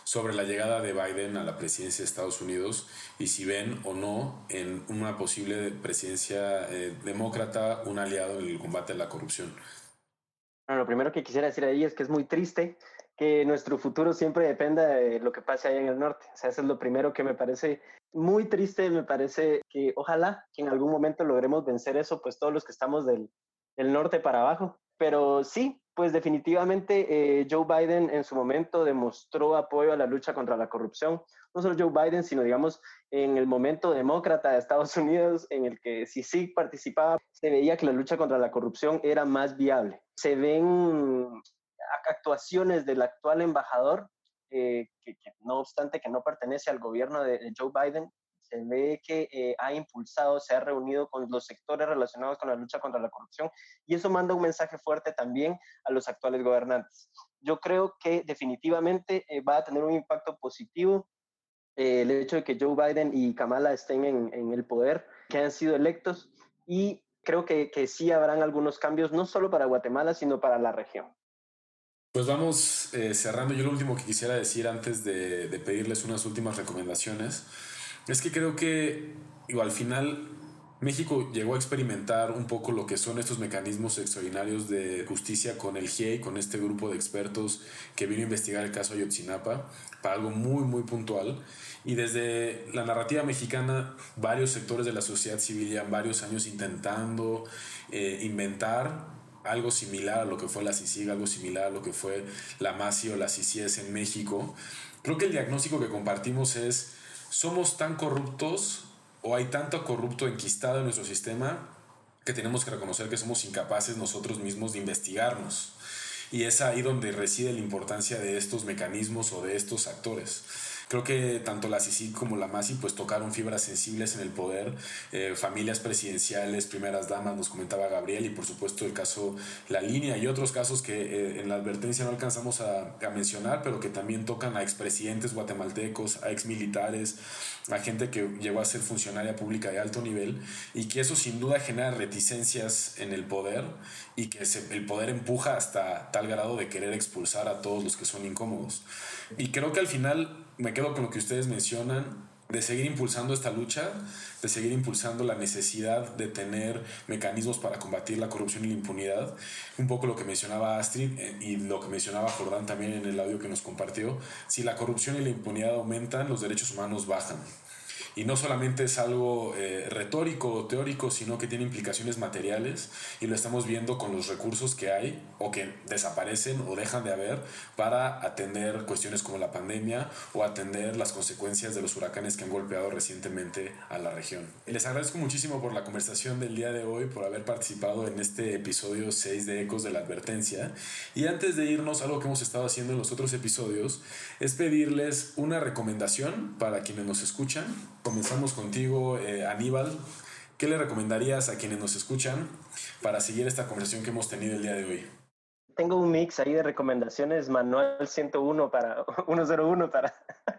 sobre la llegada de Biden a la presidencia de Estados Unidos y si ven o no en una posible presidencia eh, demócrata un aliado en el combate a la corrupción. Bueno, lo primero que quisiera decir ahí es que es muy triste que nuestro futuro siempre dependa de lo que pase allá en el norte. O sea, eso es lo primero que me parece muy triste. Me parece que ojalá que en algún momento logremos vencer eso, pues todos los que estamos del, del norte para abajo. Pero sí, pues definitivamente eh, Joe Biden en su momento demostró apoyo a la lucha contra la corrupción. No solo Joe Biden, sino digamos en el momento demócrata de Estados Unidos, en el que si sí participaba, se veía que la lucha contra la corrupción era más viable. Se ven actuaciones del actual embajador, eh, que, que no obstante que no pertenece al gobierno de, de Joe Biden, se ve que eh, ha impulsado, se ha reunido con los sectores relacionados con la lucha contra la corrupción, y eso manda un mensaje fuerte también a los actuales gobernantes. Yo creo que definitivamente eh, va a tener un impacto positivo eh, el hecho de que Joe Biden y Kamala estén en, en el poder, que han sido electos, y creo que, que sí habrán algunos cambios, no solo para Guatemala, sino para la región. Pues vamos eh, cerrando. Yo lo último que quisiera decir antes de, de pedirles unas últimas recomendaciones es que creo que digo, al final México llegó a experimentar un poco lo que son estos mecanismos extraordinarios de justicia con el G I E I, con este grupo de expertos que vino a investigar el caso Ayotzinapa para algo muy muy puntual, y desde la narrativa mexicana varios sectores de la sociedad civil llevan varios años intentando eh, inventar algo similar a lo que fue la CICIG, algo similar a lo que fue la MASI o la C I C I E S en México. Creo que el diagnóstico que compartimos es: somos tan corruptos o hay tanto corrupto enquistado en nuestro sistema que tenemos que reconocer que somos incapaces nosotros mismos de investigarnos. Y es ahí donde reside la importancia de estos mecanismos o de estos actores. Creo que tanto la C I C I como la MASI pues tocaron fibras sensibles en el poder, eh, familias presidenciales, primeras damas, nos comentaba Gabriel, y por supuesto el caso La Línea y otros casos que eh, en la advertencia no alcanzamos a, a mencionar, pero que también tocan a expresidentes guatemaltecos, a exmilitares, a gente que llegó a ser funcionaria pública de alto nivel, y que eso sin duda genera reticencias en el poder y que se, el poder empuja hasta tal grado de querer expulsar a todos los que son incómodos. Y creo que al final me quedo con lo que ustedes mencionan, de seguir impulsando esta lucha, de seguir impulsando la necesidad de tener mecanismos para combatir la corrupción y la impunidad. Un poco lo que mencionaba Astrid eh, y lo que mencionaba Jordán también en el audio que nos compartió. Si la corrupción y la impunidad aumentan, los derechos humanos bajan. Y no solamente es algo eh, retórico o teórico, sino que tiene implicaciones materiales, y lo estamos viendo con los recursos que hay o que desaparecen o dejan de haber para atender cuestiones como la pandemia o atender las consecuencias de los huracanes que han golpeado recientemente a la región. Les agradezco muchísimo por la conversación del día de hoy, por haber participado en este episodio seis de Ecos de la Advertencia. Y antes de irnos, algo que hemos estado haciendo en los otros episodios es pedirles una recomendación para quienes nos escuchan. Comenzamos contigo, eh, Aníbal. ¿Qué le recomendarías a quienes nos escuchan para seguir esta conversación que hemos tenido el día de hoy? Tengo un mix ahí de recomendaciones, manual ciento uno para ciento uno para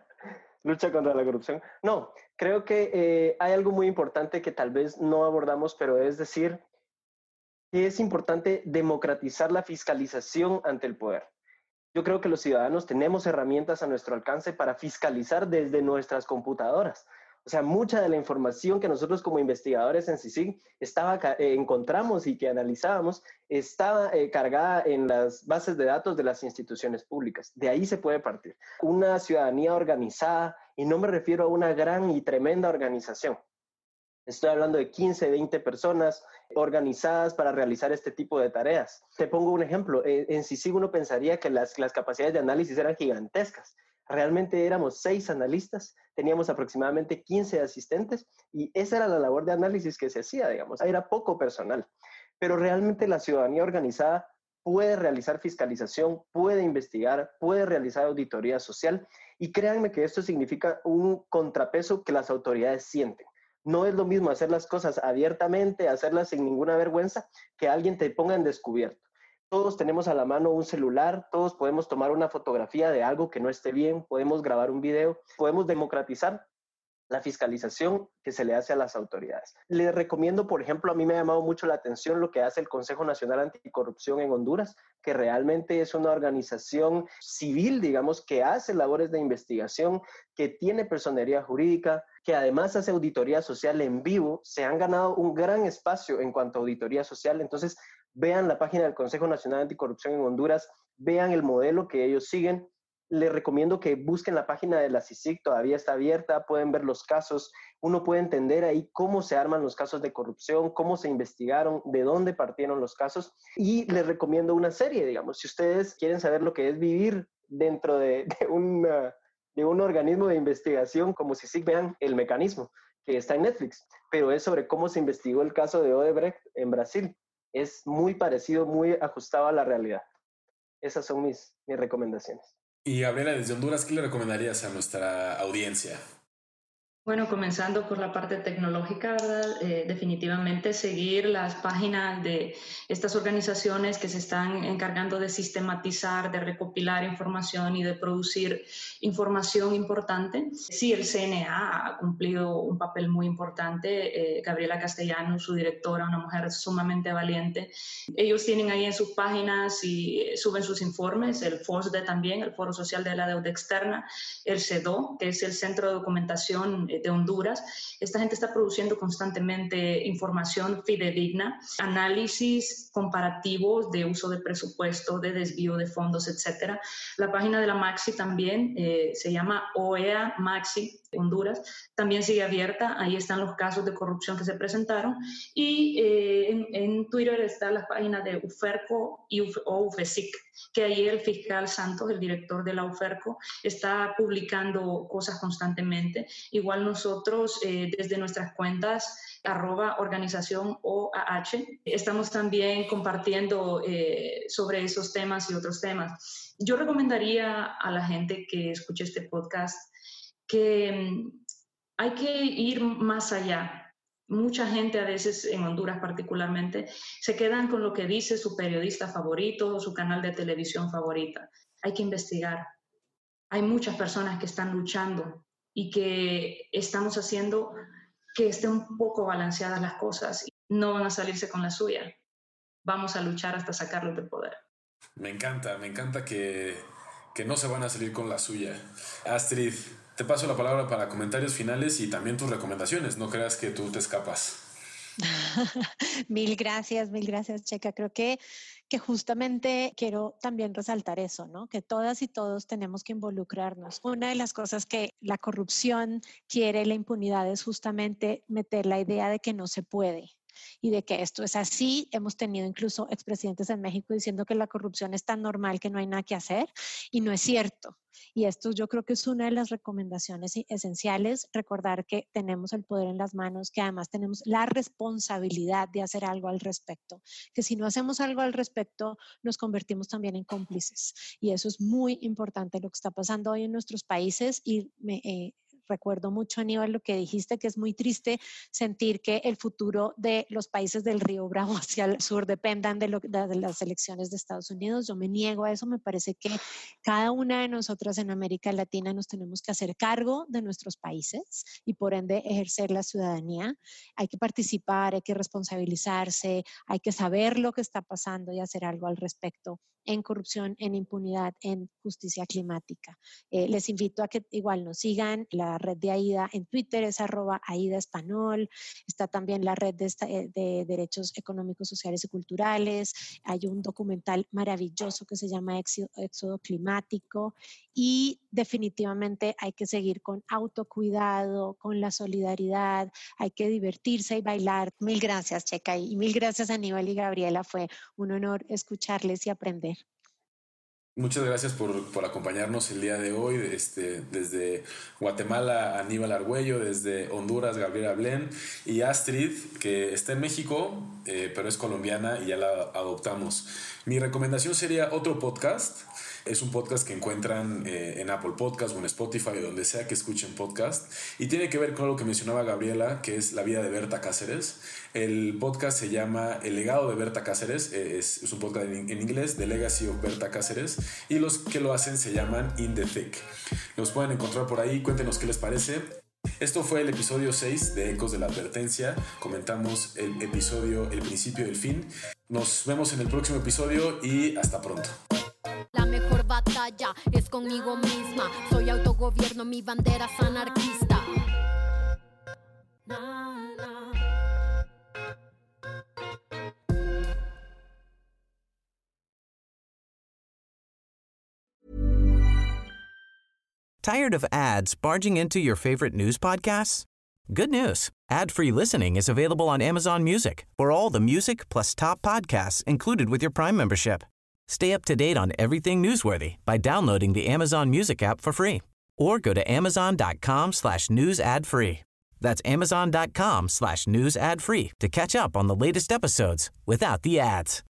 lucha contra la corrupción. No, creo que eh, hay algo muy importante que tal vez no abordamos, pero es decir, que es importante democratizar la fiscalización ante el poder. Yo creo que los ciudadanos tenemos herramientas a nuestro alcance para fiscalizar desde nuestras computadoras. O sea, mucha de la información que nosotros como investigadores en CICIG estaba, eh, encontramos y que analizábamos estaba eh, cargada en las bases de datos de las instituciones públicas. De ahí se puede partir. Una ciudadanía organizada, y no me refiero a una gran y tremenda organización. Estoy hablando de quince, veinte personas organizadas para realizar este tipo de tareas. Te pongo un ejemplo. En CICIG uno pensaría que las, las capacidades de análisis eran gigantescas. Realmente éramos seis analistas, teníamos aproximadamente quince asistentes, y esa era la labor de análisis que se hacía, digamos. Era poco personal. Pero realmente la ciudadanía organizada puede realizar fiscalización, puede investigar, puede realizar auditoría social, y créanme que esto significa un contrapeso que las autoridades sienten. No es lo mismo hacer las cosas abiertamente, hacerlas sin ninguna vergüenza, que alguien te ponga en descubierto. Todos tenemos a la mano un celular, todos podemos tomar una fotografía de algo que no esté bien, podemos grabar un video, podemos democratizar la fiscalización que se le hace a las autoridades. Les recomiendo, por ejemplo, a mí me ha llamado mucho la atención lo que hace el Consejo Nacional Anticorrupción en Honduras, que realmente es una organización civil, digamos, que hace labores de investigación, que tiene personería jurídica, que además hace auditoría social en vivo. Se han ganado un gran espacio en cuanto a auditoría social. Entonces, vean la página del Consejo Nacional Anticorrupción en Honduras, vean el modelo que ellos siguen. Les recomiendo que busquen la página de la C I C I C, todavía está abierta, pueden ver los casos, uno puede entender ahí cómo se arman los casos de corrupción, cómo se investigaron, de dónde partieron los casos, y les recomiendo una serie, digamos, si ustedes quieren saber lo que es vivir dentro de, de, una, de un organismo de investigación como C I C I C, vean El Mecanismo, que está en Netflix, pero es sobre cómo se investigó el caso de Odebrecht en Brasil. Es muy parecido, muy ajustado a la realidad. Esas son mis, mis recomendaciones. Y Gabriela, desde Honduras, ¿qué le recomendarías a nuestra audiencia? Bueno, comenzando por la parte tecnológica, ¿verdad? Eh, definitivamente seguir las páginas de estas organizaciones que se están encargando de sistematizar, de recopilar información y de producir información importante. Sí, el C N A ha cumplido un papel muy importante. Eh, Gabriela Castellano, su directora, una mujer sumamente valiente. Ellos tienen ahí en sus páginas y suben sus informes, el FOSDE también, el Foro Social de la Deuda Externa, el CEDO, que es el Centro de Documentación de Honduras. Esta gente está produciendo constantemente información fidedigna, análisis comparativos de uso de presupuesto, de desvío de fondos, etcétera. La página de la Maxi también eh, se llama O E A Maxi Honduras, también sigue abierta. Ahí están los casos de corrupción que se presentaron. Y eh, en, en Twitter está la página de UFERCO y Uf, o UFESIC, que ahí el fiscal Santos, el director de la UFERCO, está publicando cosas constantemente. Igual nosotros, eh, desde nuestras cuentas, arroba organización O A H, estamos también compartiendo eh, sobre esos temas y otros temas. Yo recomendaría a la gente que escuche este podcast que um, hay que ir más allá. Mucha gente a veces, en Honduras particularmente, se quedan con lo que dice su periodista favorito o su canal de televisión favorita. Hay que investigar. Hay muchas personas que están luchando y que estamos haciendo que estén un poco balanceadas las cosas. No van a salirse con la suya. Vamos a luchar hasta sacarlos del poder. Me encanta, me encanta que, que no se van a salir con la suya. Astrid, te paso la palabra para comentarios finales y también tus recomendaciones. No creas que tú te escapas. Mil gracias, mil gracias, Checa. Creo que, que justamente quiero también resaltar eso, ¿no? Que todas y todos tenemos que involucrarnos. Una de las cosas que la corrupción quiere, la impunidad, es justamente meter la idea de que no se puede y de que esto es así. Hemos tenido incluso expresidentes en México diciendo que la corrupción es tan normal que no hay nada que hacer, y no es cierto. Y esto yo creo que es una de las recomendaciones esenciales, recordar que tenemos el poder en las manos, que además tenemos la responsabilidad de hacer algo al respecto, que si no hacemos algo al respecto nos convertimos también en cómplices, y eso es muy importante lo que está pasando hoy en nuestros países. Y me eh, recuerdo mucho, Aníbal, lo que dijiste, que es muy triste sentir que el futuro de los países del Río Bravo hacia el sur dependan de, lo, de las elecciones de Estados Unidos. Yo me niego a eso. Me parece que cada una de nosotras en América Latina nos tenemos que hacer cargo de nuestros países y por ende ejercer la ciudadanía. Hay que participar, hay que responsabilizarse, hay que saber lo que está pasando y hacer algo al respecto, en corrupción, en impunidad, en justicia climática. Eh, les invito a que igual nos sigan. La red de AIDA en Twitter es arroba AIDA Español. Está también la red de, esta, de derechos económicos, sociales y culturales. Hay un documental maravilloso que se llama Éxodo Climático. Y definitivamente hay que seguir con autocuidado, con la solidaridad. Hay que divertirse y bailar. Mil gracias, Checa, y mil gracias, Aníbal y Gabriela. Fue un honor escucharles y aprender. Muchas gracias por, por acompañarnos el día de hoy, este, desde Guatemala, Aníbal Argüello, desde Honduras, Gabriela Blen, y Astrid, que está en México, eh, pero es colombiana y ya la adoptamos. Mi recomendación sería otro podcast. Es un podcast que encuentran eh, en Apple Podcast o en Spotify, donde sea que escuchen podcast, y tiene que ver con lo que mencionaba Gabriela, que es la vida de Berta Cáceres. El podcast se llama El legado de Berta Cáceres, eh, es, es un podcast en, en inglés, The Legacy of Berta Cáceres, y los que lo hacen se llaman In the Thick. Los pueden encontrar por ahí. Cuéntenos qué les parece. Esto fue el episodio seis de Ecos de la Advertencia. Comentamos el episodio El principio del fin. Nos vemos en el próximo episodio y hasta pronto. La mejor batalla es conmigo misma. Soy autogobierno, mi bandera es anarquista. Na, na. Tired of ads barging into your favorite news podcasts? Good news. Ad-free listening is available on Amazon Music for all the music plus top podcasts included with your Prime membership. Stay up to date on everything newsworthy by downloading the Amazon Music app for free or go to amazon.com slash news ad free. That's amazon.com slash news ad free to catch up on the latest episodes without the ads.